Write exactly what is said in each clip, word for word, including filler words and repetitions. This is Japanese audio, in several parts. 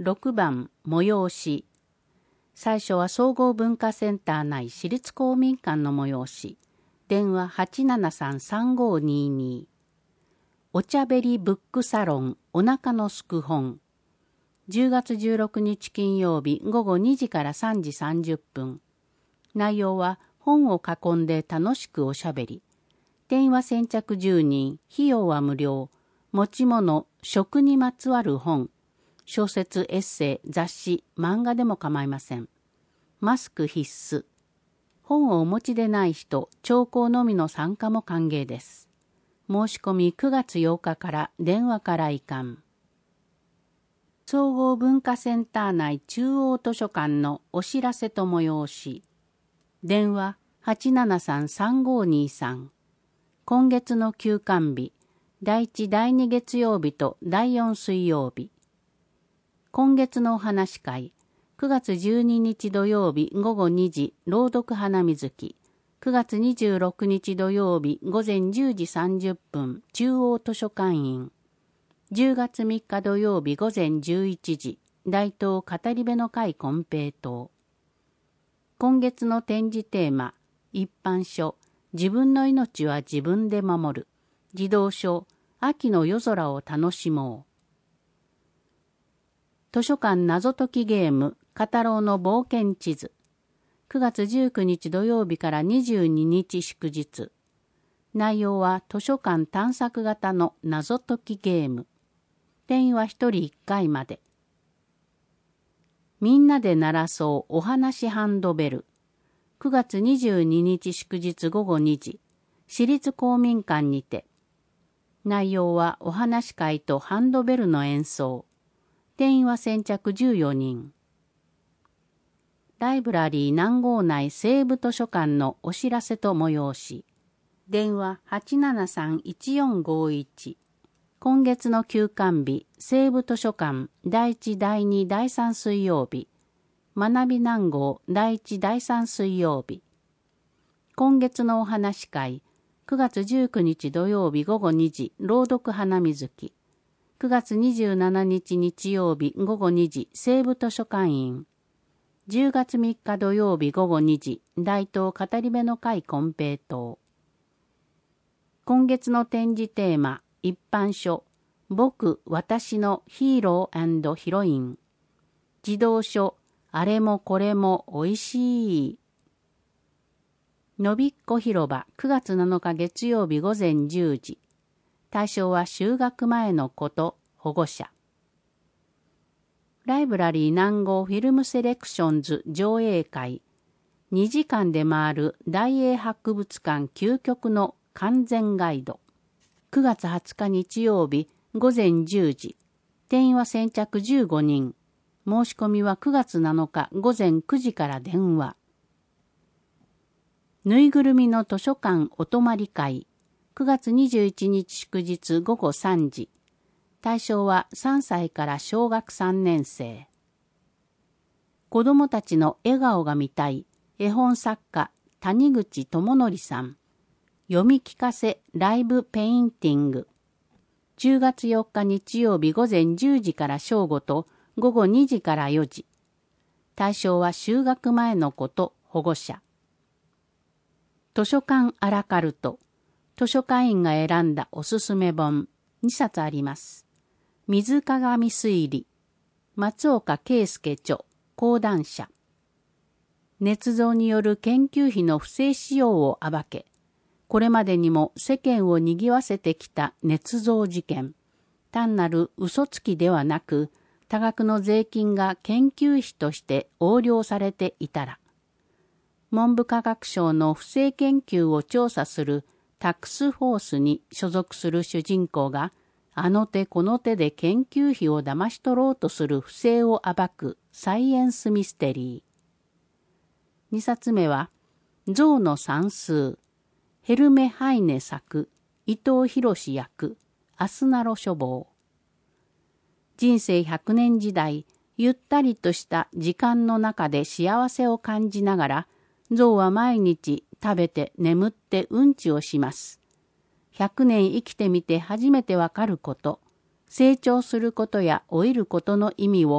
ろくばん催し。最初は総合文化センター内私立公民館の催し。電話 はちななさんさんごにーにー。お茶べりブックサロンお腹のすく本。じゅうがつじゅうろくにち金曜日ごごにじからさんじさんじゅっぷん。内容は本を囲んで楽しくおしゃべり。定員は先着じゅうにん、費用は無料。持ち物、食にまつわる本。小説、エッセイ、雑誌、漫画でも構いません。マスク必須。本をお持ちでない人、聴講のみの参加も歓迎です。申し込みくがつようかから電話から移管。総合文化センター内中央図書館のお知らせと催し。電話 はちななさんさんごにーさん。今月の休館日、だいいちだいに月曜日とだいよん水曜日。今月のお話会、くがつじゅうににち土曜日ごごにじ朗読花水木。くがつにじゅうろくにち土曜日午前じゅうじさんじゅっぷん中央図書館員。じゅうがつみっか土曜日午前じゅういちじ大東語り部の会金平堂。今月の展示テーマ、一般書、自分の命は自分で守る。児童書、秋の夜空を楽しもう。図書館謎解きゲーム、カタロウの冒険地図。くがつじゅうくにち土曜日からにじゅうににち祝日。内容は図書館探索型の謎解きゲーム。定員はひとりいっかいまで。みんなで鳴らそうお話ハンドベル。くがつにじゅうににち祝日ごごにじ。私立公民館にて。内容はお話会とハンドベルの演奏。定員は先着じゅうよにん。ライブラリー南郷内西部図書館のお知らせと催し。電話 はちななさんいちよんごいち。今月の休館日、西部図書館だいいちだいにだいさん水曜日。学び南郷だいいちだいさん水曜日。今月のお話会、くがつじゅうくにち土曜日ごごにじ朗読花水木。くがつにじゅうしちにち日曜日ごごにじ西部図書館員。じゅうがつみっか土曜日ごごにじ大東語り部の会金平堂。今月の展示テーマ、一般書、僕、私のヒーロー&ヒロイン。児童書、あれもこれもおいしい。のびっこ広場くがつなのか月曜日午前じゅうじ。対象は就学前の子と保護者。ライブラリー南郷フィルムセレクションズ上映会。にじかんで回る大英博物館究極の完全ガイド。くがつはつか日曜日午前じゅうじ。定員は先着じゅうごにん。申し込みはくがつなのか午前くじから電話。ぬいぐるみの図書館お泊まり会。くがつにじゅういちにち祝日ごごさんじ。対象はさんさいから小学さんねん生。子どもたちの笑顔が見たい絵本作家谷口智則さん。読み聞かせライブペインティング。じゅうがつよっか日曜日午前じゅうじから正午とごごにじからよじ。対象は就学前の子と保護者。図書館アラカルト。図書館員が選んだおすすめ本にさつあります。水鏡推理。松岡圭介著。講談社。捏造による研究費の不正使用を暴け。これまでにも世間を賑わせてきた捏造事件。単なる嘘つきではなく、多額の税金が研究費として横領されていたら。文部科学省の不正研究を調査するタックスフォースに所属する主人公が、あの手この手で研究費を騙し取ろうとする不正を暴くサイエンスミステリー。にさつめは、象の算数。ヘルメ・ハイネ作、伊藤博役、アスナロ書房。人生ひゃくねん時代、ゆったりとした時間の中で幸せを感じながら、象は毎日食べて眠ってうんちをします。ひゃくねん生きてみて初めてわかること、成長することや老いることの意味を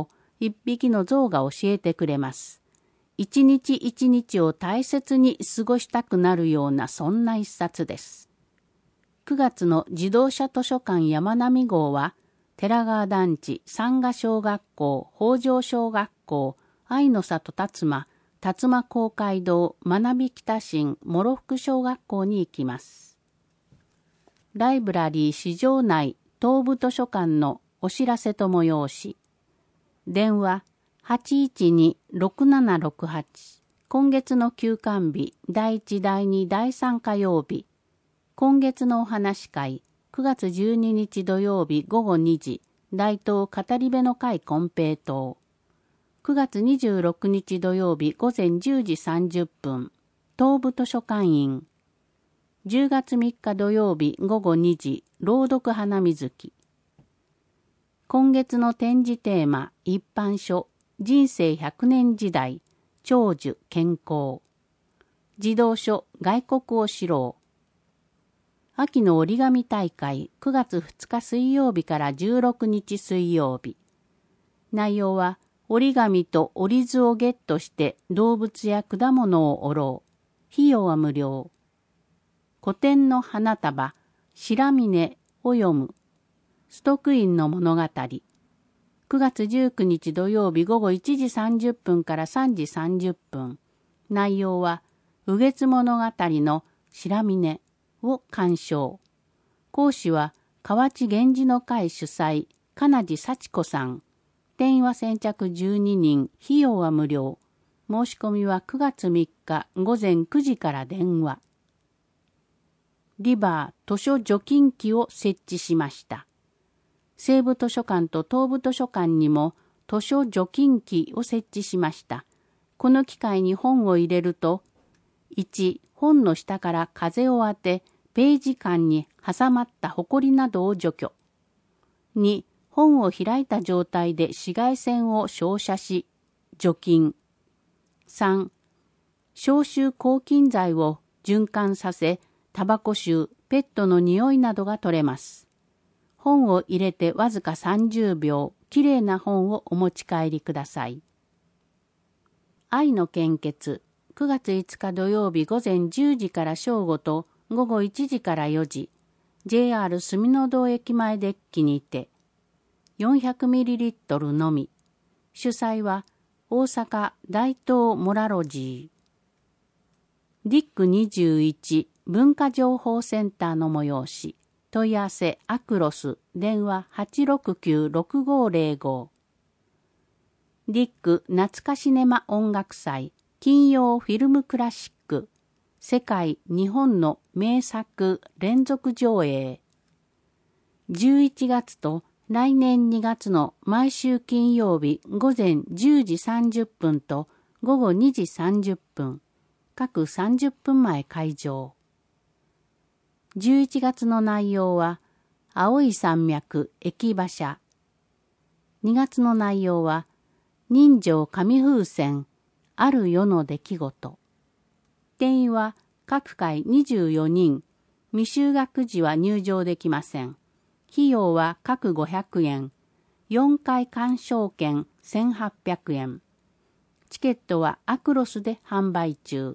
一匹の象が教えてくれます。一日一日を大切に過ごしたくなるようなそんな一冊です。くがつの自動車図書館山並号は、寺川団地、山賀小学校、北条小学校、愛の里辰馬、辰馬公会堂、学び北新、諸福小学校に行きます。ライブラリー市場内東部図書館のお知らせと催し。電話 はちいちに ろくななろくはち。今月の休館日、だいいち、だいに、だいさん火曜日。今月のお話会、くがつじゅうににち土曜日ごごにじ、大東語り部の会金平堂。くがつにじゅうろくにち土曜日午前じゅうじさんじゅっぷん、東部図書館員。じゅうがつみっか土曜日ごごにじ、朗読花水木。今月の展示テーマ、一般書、人生ひゃくねん時代、長寿健康。児童書、外国を知ろう。秋の折り紙大会、くがつふつか水曜日からじゅうろくにち水曜日。内容は、折り紙と折り図をゲットして動物や果物を折ろう。費用は無料。古典の花束、白峰を読む。ストックインの物語。くがつじゅうくにち土曜日午後いちじさんじゅっぷんからさんじさんじゅっぷん。内容は、雨月物語の白峰を鑑賞。講師は、河内源氏の会主催、金地幸子さん。定員は先着じゅうににん、費用は無料。申し込みはくがつみっか午前くじから電話。リバー図書除菌機を設置しました。西部図書館と東部図書館にも図書除菌機を設置しました。この機械に本を入れると、いち、本の下から風を当て、ページ間に挟まったほこりなどを除去。に、本を開いた状態で紫外線を照射し、除菌。さん、消臭抗菌剤を循環させ、タバコ臭、ペットの匂いなどが取れます。本を入れてわずかさんじゅうびょう、きれいな本をお持ち帰りください。愛の献血、くがついつか土曜日午前じゅうじから正午と午後いちじからよじ、ジェイアール 住の堂駅前デッキにて、よんひゃくミリリットル のみ。主催は大阪大東モラロジー。ディックにじゅういち文化情報センターの催し。問い合わせアクロス、電話 はちろくきゅうろくごゼロご。ディック懐かシネマ音楽祭、金曜フィルムクラシック、世界日本の名作連続上映。じゅういちがつと来年にがつの毎週金曜日午前じゅうじさんじゅっぷんと午後にじさんじゅっぷん、各さんじゅっぷんまえ開場。じゅういちがつの内容は、青い山脈駅馬車。にがつの内容は、人情紙風船、ある世の出来事。定員は各回にじゅうよにん、未就学児は入場できません。費用は各ごひゃくえん、よんかい鑑賞券せんはっぴゃくえん。チケットはアクロスで販売中。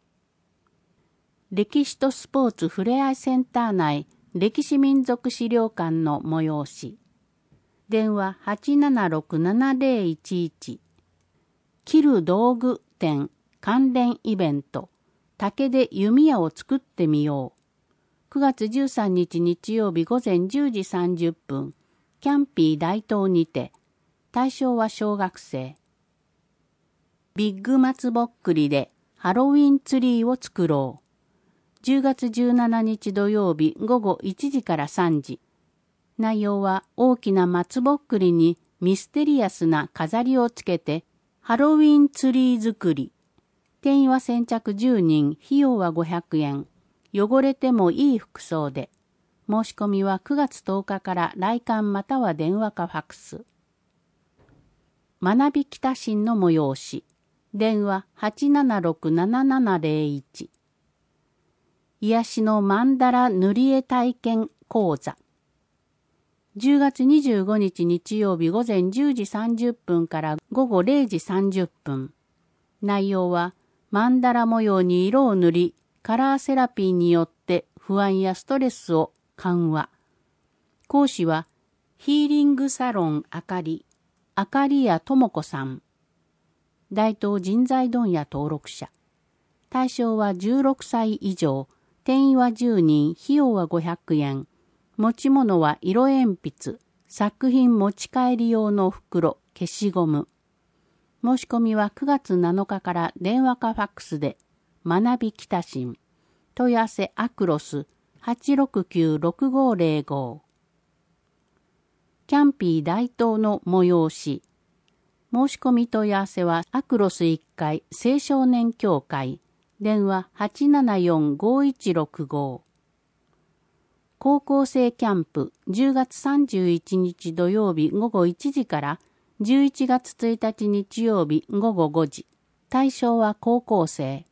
歴史とスポーツふれあいセンター内歴史民族資料館の催し。電話 はちななろくななゼロいちいち。切る道具店関連イベント。竹で弓矢を作ってみよう。くがつじゅうさんにち日曜日午前じゅうじさんじゅっぷん。キャンピー大東にて。対象は小学生。ビッグ松ぼっくりでハロウィンツリーを作ろう。じゅうがつじゅうしちにち土曜日午後いちじからさんじ。内容は大きな松ぼっくりにミステリアスな飾りをつけてハロウィンツリー作り。定員は先着じゅうにん、費用はごひゃくえん。汚れてもいい服装で。申し込みはくがつとおかから来館または電話かファックス。学び北新の催し。電話 はちななろくななななゼロいち。癒しのマンダラ塗り絵体験講座。 じゅうがつにじゅうごにち日曜日午前じゅうじさんじゅっぷんから午後れいじさんじゅっぷん。内容は、マンダラ模様に色を塗り、カラーセラピーによって不安やストレスを緩和。講師は、ヒーリングサロンあかり、あかりやともこさん。大東人材問屋登録者。対象はじゅうろくさい以上、定員はじゅうにん、費用はごひゃくえん。持ち物は色鉛筆、作品持ち帰り用の袋、消しゴム。申し込みはくがつなのかから電話かファックスで、学び北新、問い合わせアクロス はちろくきゅうろくごぜろご。キャンピー大東の催し。申し込み問い合わせはアクロスいっかい青少年協会、電話 はちななよんごいちろくご。高校生キャンプじゅうがつさんじゅういちにち土曜日午後いちじからじゅういちがつついたち日曜日午後ごじ。対象は高校生。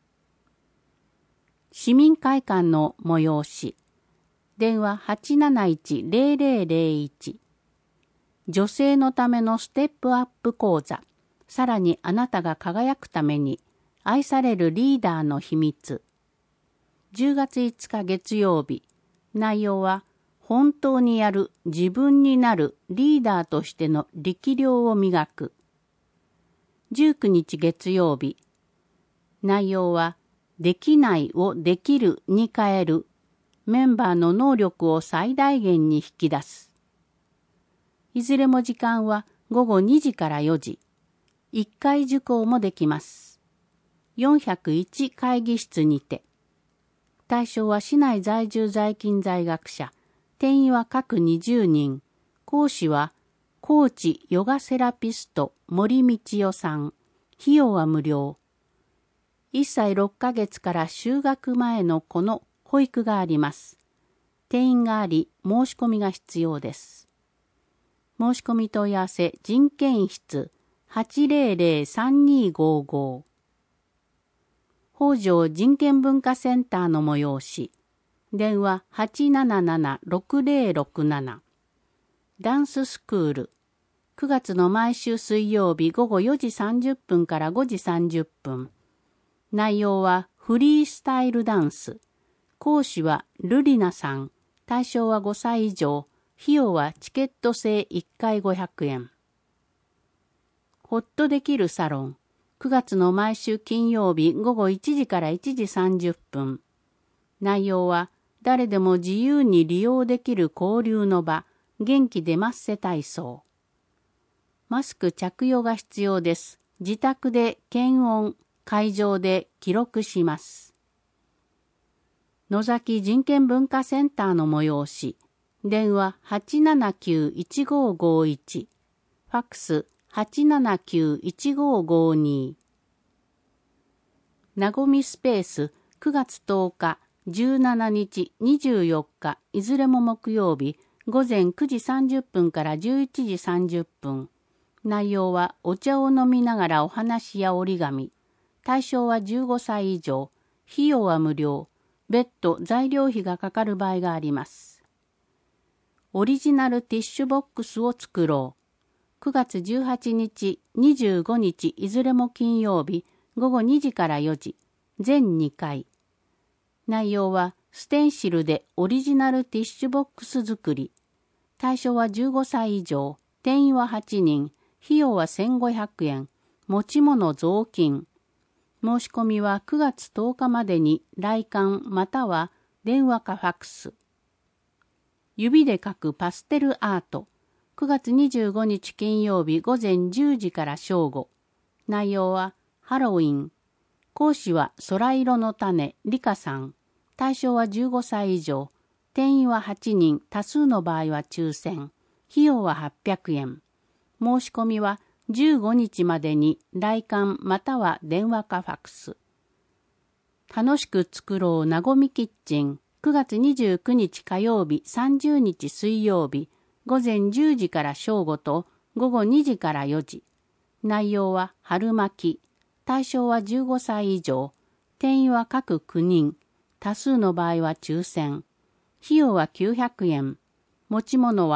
市民会館の催し。電話 はちなないちぜろぜろぜろいち。女性のためのステップアップ講座。さらにあなたが輝くために愛されるリーダーの秘密。じゅうがついつか月曜日。内容は本当にやる、自分になるリーダーとしての力量を磨く。じゅうくにち月曜日。内容はできないをできるに変える。メンバーの能力を最大限に引き出す。いずれも時間はごごにじからよじ。いっかい受講もできます。よんひゃくいち会議室にて。対象は市内在住在勤在学者。定員は各にじゅうにん。講師は、コーチヨガセラピスト森道代さん。費用は無料。いっさいろっかげつから就学前の子の保育があります。定員があり、申し込みが必要です。申し込み問い合わせ人権室 はちぜろぜろさんにごご。北条人権文化センターの催し。電話 はちななななろくぜろろくなな。ダンススクール。くがつの毎週水曜日午後よじさんじゅっぷんからごじさんじゅっぷん。内容はフリースタイルダンス。講師はルリナさん。対象はごさい以上。費用はチケット制いっかいごひゃくえん。ほっとできるサロン。くがつの毎週金曜日午後いちじからいちじさんじゅっぷん。内容は誰でも自由に利用できる交流の場、元気出ますせ体操。マスク着用が必要です。自宅で検温、会場で記録します。野崎人権文化センターの催し。電話 はちななきゅういちごごいち。ファックス はちななきゅういちごごに。なごみスペースくがつとおか、じゅうしちにち、にじゅうよっか、いずれも木曜日、午前くじさんじゅっぷんからじゅういちじさんじゅっぷん。内容はお茶を飲みながらお話や折り紙。対象はじゅうごさい以上。費用は無料。別途材料費がかかる場合があります。オリジナルティッシュボックスを作ろう。くがつじゅうはちにち、にじゅうごにちいずれも金曜日、ごごにじからよじ。全にかい。内容はステンシルでオリジナルティッシュボックス作り。対象はじゅうごさい以上。定員ははちにん。費用はせんごひゃくえん。持ち物雑巾。申し込みはくがつとおかまでに来館または電話かファックス。指で描くパステルアート。くがつにじゅうごにち金曜日午前じゅうじから正午。内容はハロウィン。講師は空色の種、リカさん。対象はじゅうごさい以上。定員ははちにん、多数の場合は抽選。費用ははっぴゃくえん。申し込みはじゅうごにちまでに来館または電話かファックス。楽しく作ろうなごみキッチン。くがつにじゅうくにち火曜日、さんじゅうにち水曜日、午前じゅうじから正午と午後にじからよじ。内容は春巻き。対象はじゅうごさい以上。定員は各きゅうにん。多数の場合は抽選。費用はきゅうひゃくえん。持ち物は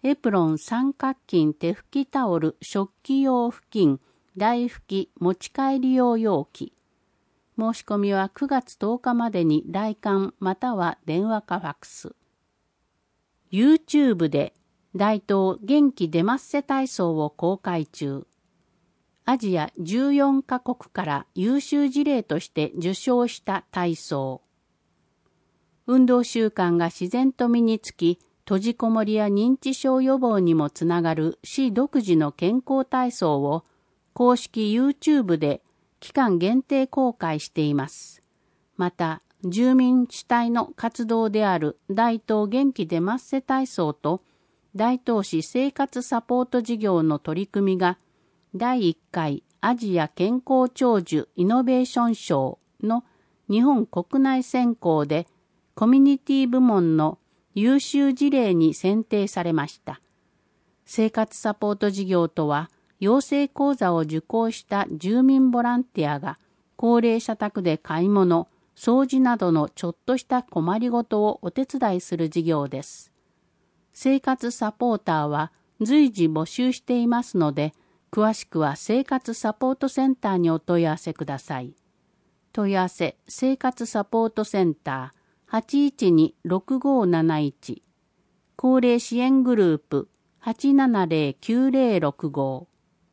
エプロン、三角巾、手拭きタオル、食器用布巾、台拭き、持ち帰り用容器。申し込みはくがつとおかまでに来館または電話かファックス。YouTube で大東元気出ますせ体操を公開中。アジアじゅうよんかこくから優秀事例として受賞した体操。運動習慣が自然と身につき、閉じこもりや認知症予防にもつながる市独自の健康体操を公式 YouTube で期間限定公開しています。また、住民主体の活動である大東元気出ますせ体操と大東市生活サポート事業の取り組みがだいいっかいアジア健康長寿イノベーション賞の日本国内選考でコミュニティ部門の優秀事例に選定されました。生活サポート事業とは、養成講座を受講した住民ボランティアが高齢者宅で買い物、掃除などのちょっとした困りごとをお手伝いする事業です。生活サポーターは随時募集していますので、詳しくは生活サポートセンターにお問い合わせください。問い合わせ生活サポートセンター はちいちに ろくごーなないち 高齢支援グループ はちななぜろ きゅうぜろろくご。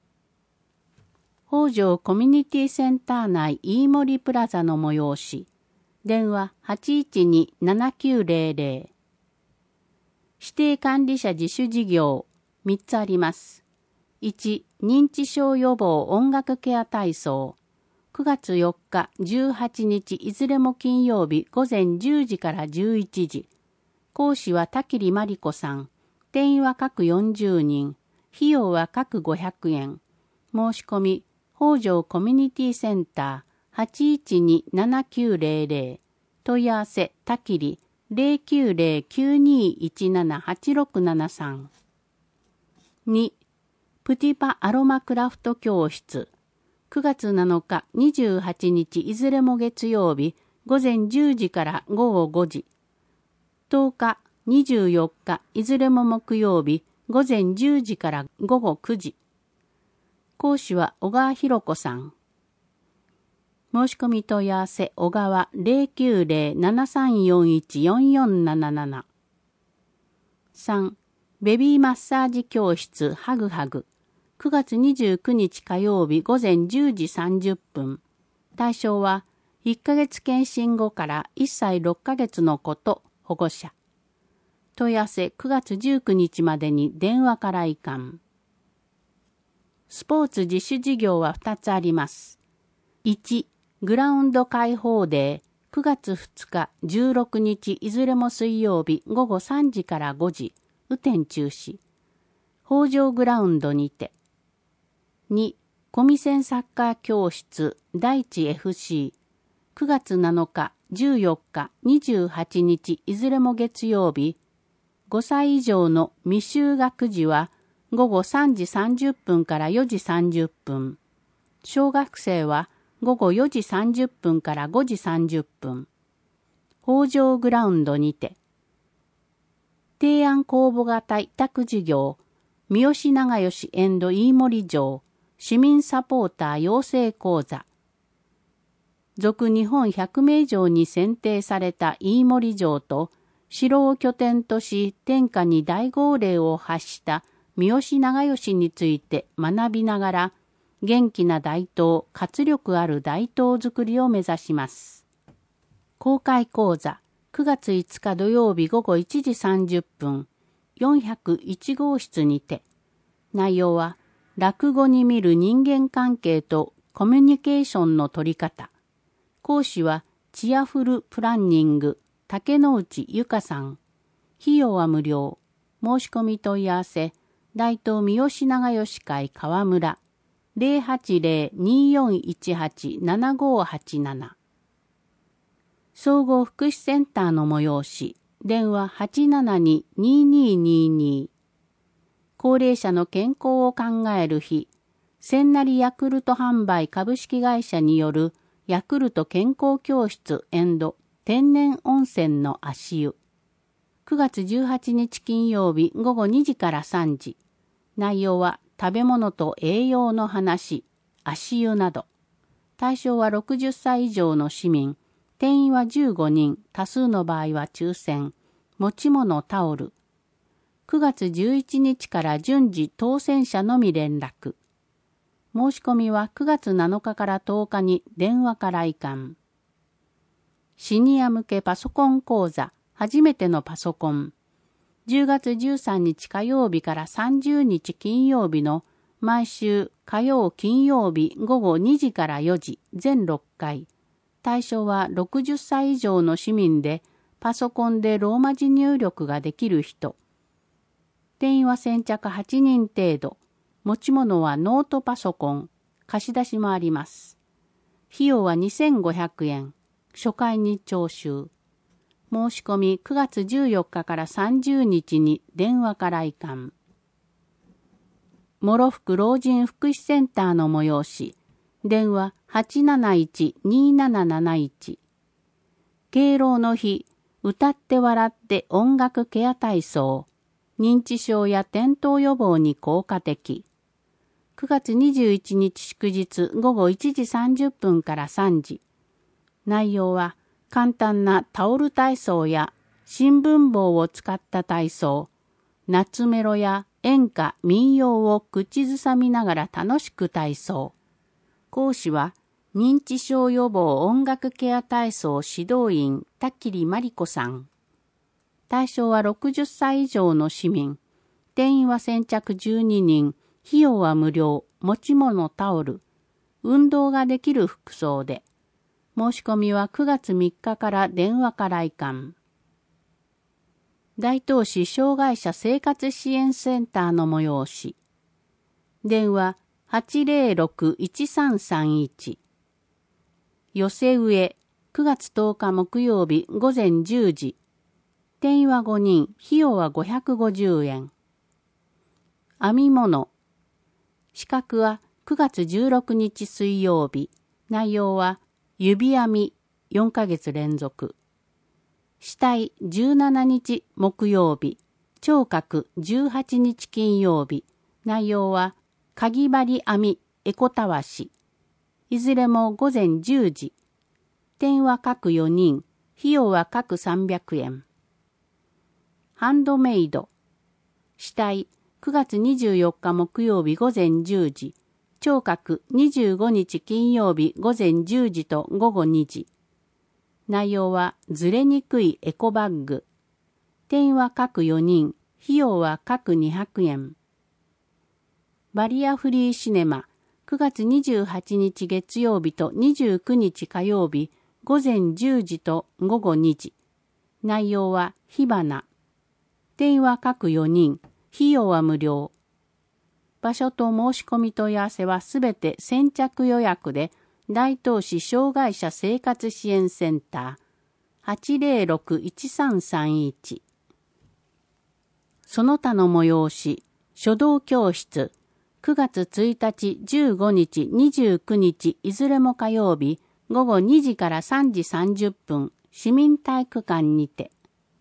北条コミュニティセンター内飯森プラザの催し。電話 はちいちに ななきゅうぜろぜろ。指定管理者自主事業みっつあります。いち、認知症予防音楽ケア体操。くがつよっか、じゅうはちにちいずれも金曜日午前じゅうじからじゅういちじ。講師は田切真理子さん。定員は各よんじゅうにん。費用は各ごひゃくえん。申し込み、北条コミュニティセンター はちいちに ななきゅうぜろぜろ。問い合わせ田切 ゼロきゅうゼロ きゅうにいちなな はちろくななさん。に、プティパアロマクラフト教室。くがつなのか、にじゅうはちにちいずれも月曜日、午前じゅうじからごごごじ。とおか、にじゅうよっか、いずれも木曜日、午前じゅうじからごごくじ。講師は小川博子さん。申し込み問い合わせ小川 ゼロきゅうゼロ ななさんよんいち よんよんなななな。さん、ベビーマッサージ教室ハグハグ。くがつにじゅうくにち火曜日午前じゅうじさんじゅっぷん。対象はいっかげつ検診後からいっさいろっかげつの子と保護者。問い合わせくがつじゅうくにちまでに電話から移管。スポーツ自主事業はふたつあります。いち、グラウンド開放デーくがつふつか、じゅうろくにちいずれも水曜日ごごさんじからごじ、雨天中止。北条グラウンドにて。に、コミセンサッカー教室第一 エフシー。くがつなのか、じゅうよっか、にじゅうはちにちいずれも月曜日。ごさい以上の未就学児はごごさんじさんじゅっぷんからよじさんじゅっぷん。小学生はごごよじさんじゅっぷんからごじさんじゅっぷん。北条グラウンドにて。提案公募型委託事業、三好長吉飯森城、市民サポーター養成講座。続日本ひゃくめい城に選定された飯森城と、城を拠点とし天下に大号令を発した三好長吉について学びながら、元気な大東、活力ある大東づくりを目指します。公開講座、くがついつか土曜日午後いちじさんじゅっぷん、よんひゃくいちごうしつにて。内容は、落語に見る人間関係とコミュニケーションの取り方。講師は、チアフルプランニング、竹之内ゆかさん。費用は無料。申し込み問い合わせ、大東三好長吉会川村。ゼロはちゼロ にーよんいちはち ななごはちなな。総合福祉センターの催し、電話 はちななに にーにーにーにー。高齢者の健康を考える日、千成ヤクルト販売株式会社によるヤクルト健康教室&天然温泉の足湯。 くがつじゅうはちにち金曜日ごごにじからさんじ。内容は食べ物と栄養の話、足湯など。対象はろくじゅっさい以上の市民。定員はじゅうごにん、多数の場合は抽選。持ち物タオル。くがつじゅういちにちから順次当選者のみ連絡。申し込みはくがつなのかからとおかに電話からいかん。シニア向けパソコン講座、初めてのパソコン。じゅうがつじゅうさんにち火曜日からさんじゅうにち金曜日の毎週火曜金曜日ごごにじからよじ、全ろっかい。対象はろくじゅっさい以上の市民で、パソコンでローマ字入力ができる人。定員は先着はちにん程度。持ち物はノートパソコン。貸し出しもあります。費用はにせんごひゃくえん。初回に徴収。申し込みくがつじゅうよっかからさんじゅうにちに電話からいかん。諸福老人福祉センターの催し。電話 はちなないちにーなななないち。敬老の日、歌って笑って音楽ケア体操。認知症や転倒予防に効果的。くがつにじゅういちにち祝日ごごいちじさんじゅっぷんからさんじ。内容は簡単なタオル体操や新聞棒を使った体操、夏メロや演歌、民謡を口ずさみながら楽しく体操。講師は認知症予防音楽ケア体操指導員田切真理子さん。対象はろくじゅっさい以上の市民。定員は先着じゅうににん。費用は無料。持ち物タオル。運動ができる服装で。申し込みはくがつみっかから電話からいかん。大東市障害者生活支援センターの催し。電話はちぜろろくいちさんさんいち。寄せ植えくがつとおか木曜日ごぜんじゅうじ。定員はごにん、費用はごひゃくごじゅうえん。編み物。資格はくがつじゅうろくにち水曜日。内容は指編みよんかげつ連続。下体じゅうしちにち木曜日。聴覚じゅうはちにち金曜日。内容はかぎ針編みエコたわし。いずれもごぜんじゅうじ。定員は各よにん。費用は各さんびゃくえん。ハンドメイド。下体くがつにじゅうよっか木曜日ごぜんじゅうじ。聴覚にじゅうごにち金曜日ごぜんじゅうじとごごにじ。内容はずれにくいエコバッグ。定員は各よにん。費用は各にひゃくえん。バリアフリーシネマ。くがつにじゅうはちにち月曜日とにじゅうくにち火曜日ごぜんじゅうじとごごにじ。内容は火花。定員は各よにん。費用は無料。場所と申し込み問い合わせはすべて先着予約で、大東市障害者生活支援センターはちぜろろくいちさんさんいち。その他の催し、書道教室、くがつついたち、じゅうごにち、にじゅうくにち、いずれも火曜日、ごごにじからさんじさんじゅっぷん、市民体育館にて。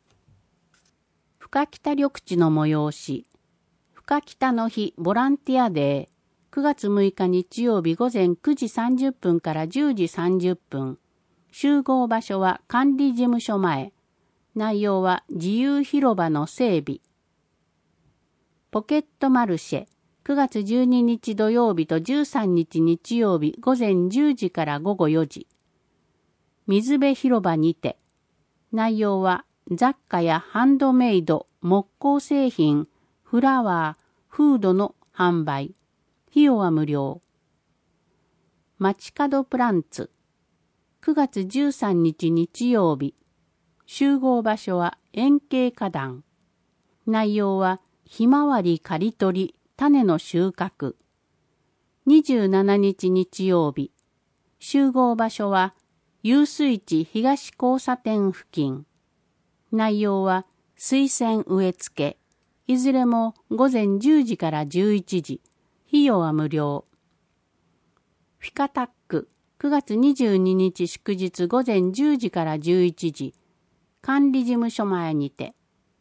深北緑地の催し、深北の日ボランティアデー、くがつむいか日曜日ごぜんくじさんじゅっぷんからじゅうじさんじゅっぷん。集合場所は管理事務所前。内容は自由広場の整備。ポケットマルシェ、くがつじゅうににち土曜日とじゅうさんにち日曜日ごぜんじゅうじからごごよじ。水辺広場にて。内容は雑貨やハンドメイド、木工製品、フラワー、フードの販売。費用は無料。街角プランツ。くがつじゅうさんにち日曜日。集合場所は円形花壇。内容はひまわり刈り取り、種の収穫。にじゅうしちにち日曜日。集合場所は遊水地東交差点付近。内容は水仙植え付け。いずれもごぜんじゅうじからじゅういちじ。費用は無料。フィカタック、くがつにじゅうににち祝日ごぜんじゅうじからじゅういちじ。管理事務所前にて。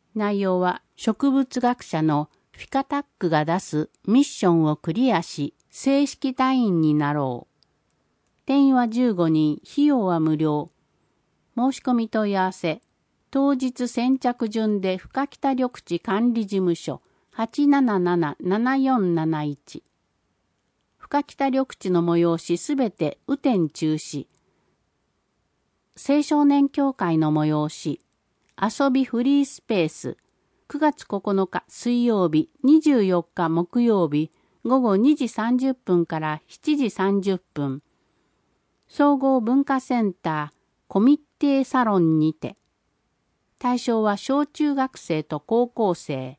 内容は植物学者のフィカタックが出すミッションをクリアし、正式隊員になろう。定員はじゅうごにん、費用は無料。申し込み問い合わせ、当日先着順で深北緑地管理事務所 はちなななな ななよんなないち。深北緑地の催しすべて雨天中止。青少年協会の催し、遊びフリースペース、くがつここのか水曜日、にじゅうよっか木曜日、ごごにじさんじゅっぷんからしちじさんじゅっぷん。総合文化センターコミッテーサロンにて。対象は小中学生と高校生。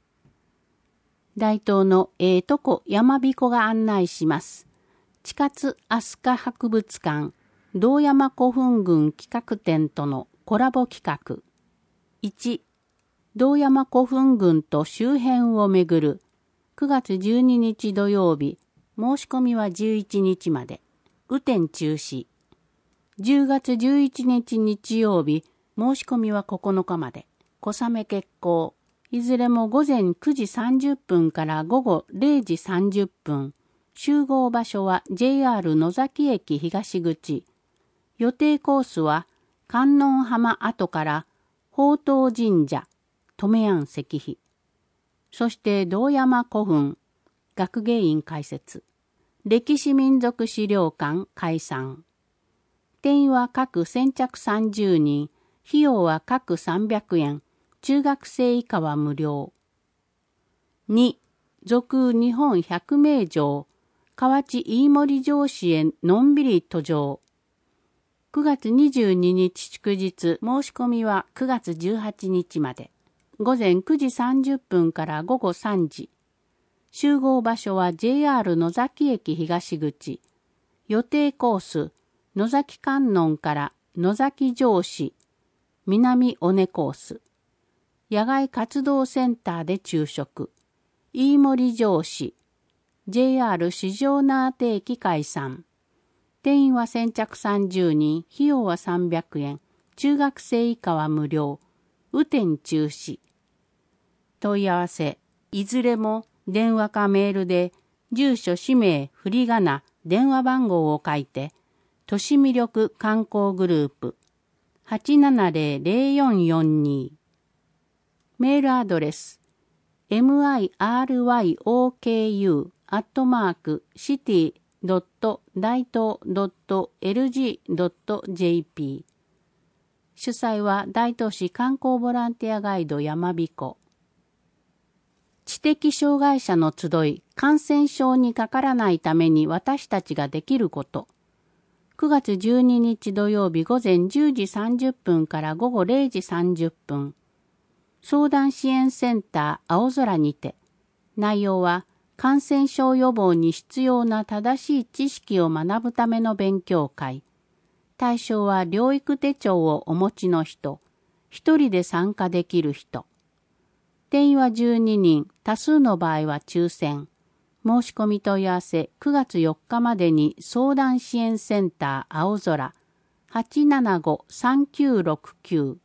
大東のええとこ山彦が案内します。地下津飛鳥博物館、道山古墳群企画展とのコラボ企画。いち、道山古墳群と周辺をめぐるくがつじゅうににち土曜日、申し込みはじゅういちにちまで。雨天中止。じゅうがつじゅういちにち日曜日、申し込みはここのかまで。小雨決行。いずれもごぜんくじさんじゅっぷんからごごれいじさんじゅっぷん。集合場所は ジェイアール 野崎駅東口。予定コースは観音浜跡から宝東神社、留庵石碑。そして道山古墳、学芸員開設。歴史民族資料館開山。定員は各先着さんじゅうにん、費用は各さんびゃくえん、中学生以下は無料。に、続日本百名城、河内飯盛城市へのんびり途上。くがつにじゅうににち祝日、申し込みはくがつじゅうはちにちまで。ごぜんくじさんじゅっぷんからごごさんじ。集合場所は ジェイアール 野崎駅東口。予定コース、野崎観音から野崎城市、南尾根コース。野外活動センターで昼食。飯盛城市、ジェイアール 四条名手駅開山。定員は先着さんじゅうにん、費用はさんびゃくえん、中学生以下は無料。雨天中止。問い合わせ、いずれも電話かメールで、住所、氏名、振り仮名、電話番号を書いて、都市魅力観光グループ、はちななぜろ ぜろよんよんに。メールアドレス、ミロク アットマーク シティ ドット ダイトー ドット エルジー ドット ジェーピー。主催は大東市観光ボランティアガイド山彦。知的障害者の集い、感染症にかからないために私たちができること。くがつじゅうににち土曜日ごぜんじゅうじさんじゅっぷんからごごれいじさんじゅっぷん。相談支援センター青空にて。内容は感染症予防に必要な正しい知識を学ぶための勉強会。対象は療育手帳をお持ちの人、一人で参加できる人。定員はじゅうににん、多数の場合は抽選。申し込み問い合わせくがつよっかまでに相談支援センター青空 はちななご さんきゅうろくきゅう。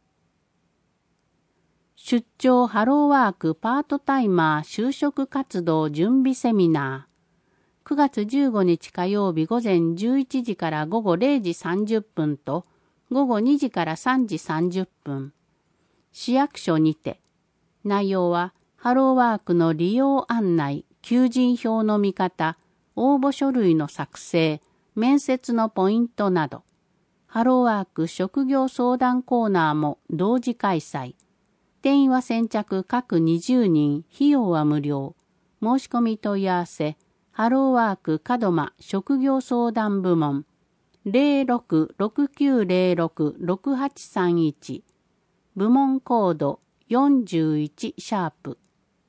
出張ハローワークパートタイマー就職活動準備セミナー。くがつじゅうごにち火曜日ごぜんじゅういちじからごごれいじさんじゅっぷんとごごにじからさんじさんじゅっぷん。市役所にて。内容はハローワークの利用案内、求人票の見方、応募書類の作成、面接のポイントなど。ハローワーク職業相談コーナーも同時開催。定員は先着各にじゅうにん、費用は無料。申し込み問い合わせ、ハローワーク門真職業相談部門 ゼロろく ろくきゅうゼロろく ろくはちさんいち。部門コードよんじゅういちシャープ。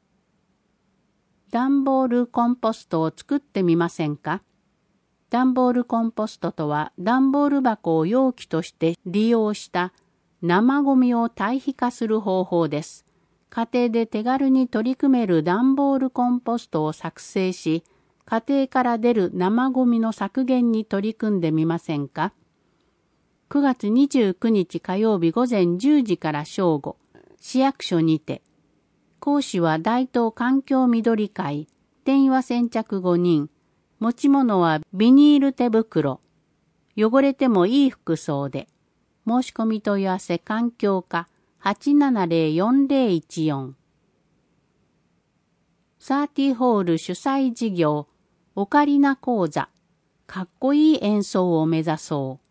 段ボールコンポストを作ってみませんか？段ボールコンポストとは、段ボール箱を容器として利用した生ゴミを堆肥化する方法です。家庭で手軽に取り組める段ボールコンポストを作成し、家庭から出る生ゴミの削減に取り組んでみませんか？くがつにじゅうくにち火曜日ごぜんじゅうじから正午。 市役所にて。講師は大東環境緑会、電話先着ごにん。持ち物はビニール手袋。汚れてもいい服装で。申し込み問い合わせ環境課 はちななゼロよんゼロいちよん。サーティホール主催事業、オカリナ講座。かっこいい演奏を目指そう。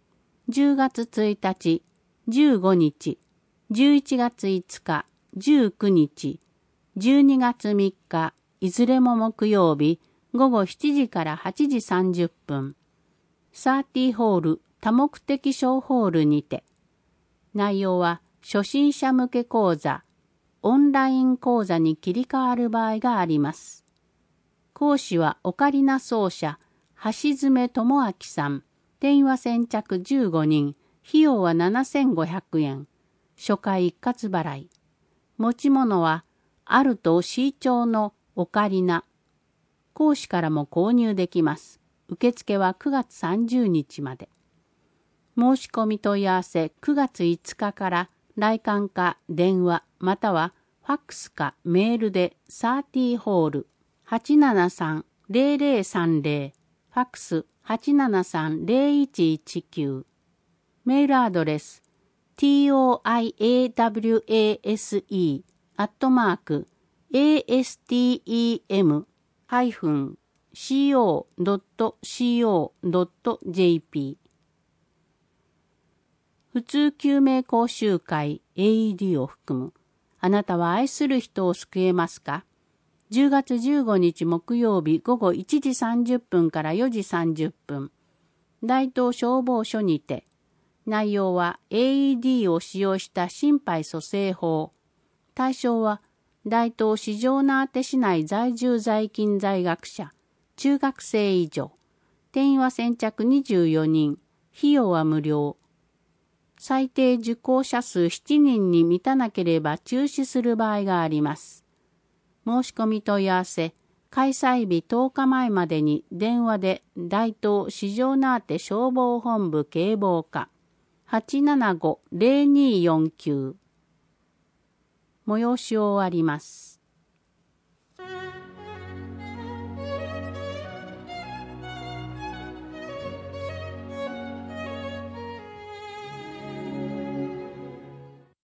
じゅうがつついたち、じゅうごにち、じゅういちがついつか、じゅうくにち、じゅうにがつみっか、いずれも木曜日、ごごしちじからはちじさんじゅっぷん。サーティホール多目的小ホールにて。内容は初心者向け講座、オンライン講座に切り替わる場合があります。講師はオカリナ奏者、橋爪智明さん。電話先着じゅうごにん。費用はななせんごひゃくえん。初回一括払い。持ち物はアルト C 調のオカリナ。講師からも購入できます。受付はくがつさんじゅうにちまで。申し込み問い合わせくがついつかから来館か電話またはファックスかメールでサーティホール はちななさんゼロゼロさんゼロファックス はちななさんゼロいちいちきゅうメールアドレス トイアワス アットマーク エーエスティーイーエム ハイフン シーオー ドット シーオー ドット ジェーピー 普通救命講習会 エーイーディー を含むあなたは愛する人を救えますか？じゅうがつじゅうごにち木曜日午後いちじさんじゅっぷんからよじさんじゅっぷん。大東消防署にて。内容は エーイーディー を使用した心肺蘇生法。対象は大東市場名宛市内在住在勤在学者、中学生以上。定員は先着にじゅうよにん。費用は無料。最低受講者数しちにんに満たなければ中止する場合があります。申し込み問い合わせ、開催日とおかまえまでに電話で大東市場名宛消防本部警防課 はちななごゼロにーよんきゅう 催し終わります。